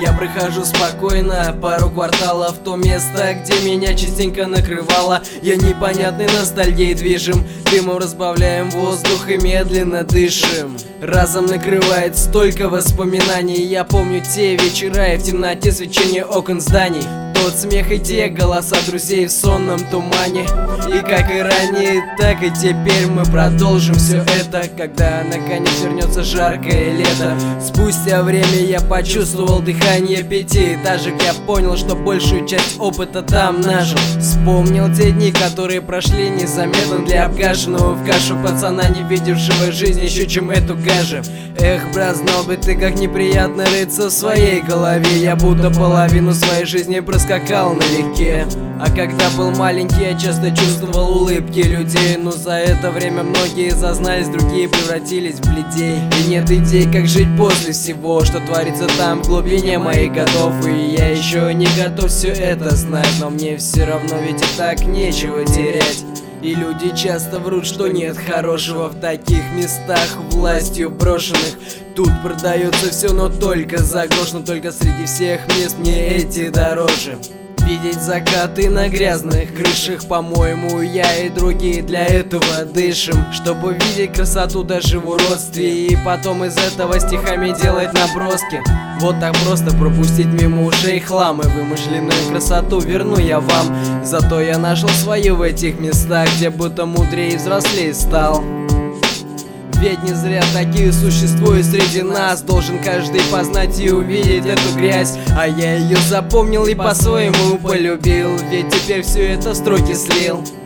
Я прохожу спокойно пару кварталов в то место, где меня частенько накрывало. Я непонятной ностальгией движим, дымом разбавляем воздух и медленно дышим. Разом накрывает столько воспоминаний. Я помню те вечера и в темноте свечение окон зданий. Тот смех и те голоса друзей в сонном тумане. И как и ранее, так и теперь мы продолжим все это, когда наконец вернется жаркое лето. Спустя время я почувствовал дыхание пятиэтажек. Я понял, что большую часть опыта там нажил. Вспомнил те дни, которые прошли незаметно для обгаженного в кашу пацана, не видевшего жизнь еще чем эту гаже. Эх, брат, знал бы ты, как неприятно рыться в своей голове. Я будто половину своей жизни проскакал налегке. А когда был маленький, я часто чувствовал улыбки людей. Но за это время многие зазнались, другие превратились в бледей. И нет идей, как жить после всего, что творится там в глубине моих годов. И я еще не готов все это знать, но мне все равно, ведь и так нечего терять. И люди часто врут, что нет хорошего в таких местах, властью брошенных. Тут продается все, но только за грош. Но только среди всех мест мне эти дороже. Видеть закаты на грязных крышах, по-моему, я и другие для этого дышим. Чтобы видеть красоту даже в уродстве, и потом из этого стихами делать наброски. Вот так просто пропустить мимо ушей хлам, и вымышленную красоту верну я вам. Зато я нашел свою в этих местах, где будто мудрее и взрослее стал. Ведь не зря такие существуют среди нас. Должен каждый познать и увидеть эту грязь. А я ее запомнил и по-своему полюбил, ведь теперь все это в строки слил.